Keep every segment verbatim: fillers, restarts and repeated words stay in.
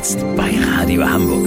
Jetzt bei Radio Hamburg.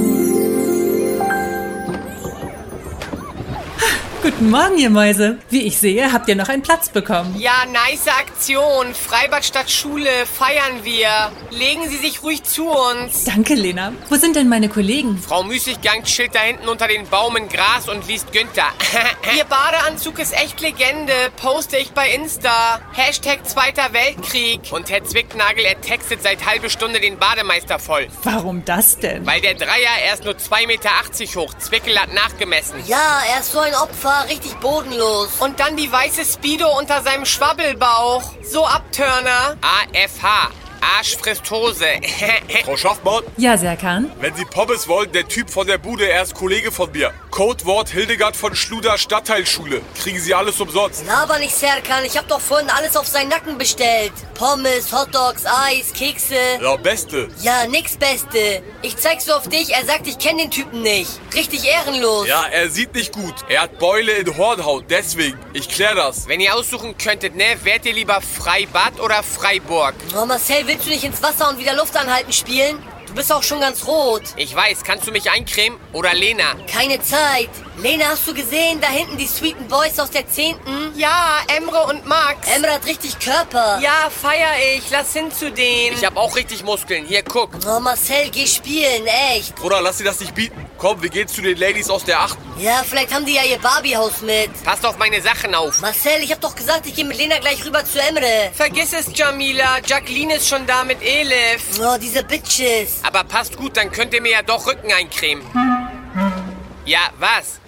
Guten Morgen, ihr Mäuse. Wie ich sehe, habt ihr noch einen Platz bekommen. Ja, nice Aktion. Freibad statt Schule feiern wir. Legen Sie sich ruhig zu uns. Danke, Lena. Wo sind denn meine Kollegen? Frau Müßiggang chillt da hinten unter den Baum in Gras und liest Günther. Ihr Badeanzug ist echt Legende. Poste ich bei Insta. Hashtag Zweiter Weltkrieg. Und Herr Zwicknagel, er textet seit halbe Stunde den Bademeister voll. Warum das denn? Weil der Dreier erst nur zwei Meter achtzig hoch. Zwickel hat nachgemessen. Ja, er ist so ein Opfer. Richtig bodenlos. Und dann die weiße Speedo unter seinem Schwabbelbauch. So Abturner. A F H. Arsch frisst Hose. Frau Schaffmann, Ja, Serkan? wenn Sie Pommes wollen, der Typ von der Bude, er ist Kollege von mir. Codewort Hildegard von Schluder Stadtteilschule. Kriegen Sie alles umsonst. Laber nicht, Serkan. Ich hab doch vorhin alles auf seinen Nacken bestellt. Pommes, Hotdogs, Eis, Kekse. Ja, Beste. Ja, nix Beste. Ich zeig's so auf dich. Er sagt, ich kenn den Typen nicht. Richtig ehrenlos. Ja, er sieht nicht gut. Er hat Beule in Hornhaut, deswegen. Ich klär das. Wenn ihr aussuchen könntet, ne, wärt ihr lieber Freibad oder Freiburg? Oh, Marcel, willst du nicht ins Wasser und wieder Luft anhalten spielen? Du bist auch schon ganz rot. Ich weiß, kannst du mich eincremen? Oder Lena? Keine Zeit. Lena, hast du gesehen? Da hinten die sweeten Boys aus der zehnten. Ja, Emre und Max. Emre hat richtig Körper. Ja, feier ich. Lass hin zu denen. Ich hab auch richtig Muskeln. Hier, guck. Oh, Marcel, geh spielen, echt. Bruder, lass dir das nicht bieten. Komm, wir gehen zu den Ladies aus der achten. Ja, vielleicht haben die ja ihr Barbiehaus mit. Passt auf meine Sachen auf. Marcel, ich hab doch gesagt, ich gehe mit Lena gleich rüber zu Emre. Vergiss es, Jamila. Jacqueline ist schon da mit Elif. Oh, diese Bitches. Aber passt gut, dann könnt ihr mir ja doch Rücken eincremen. Ja, was?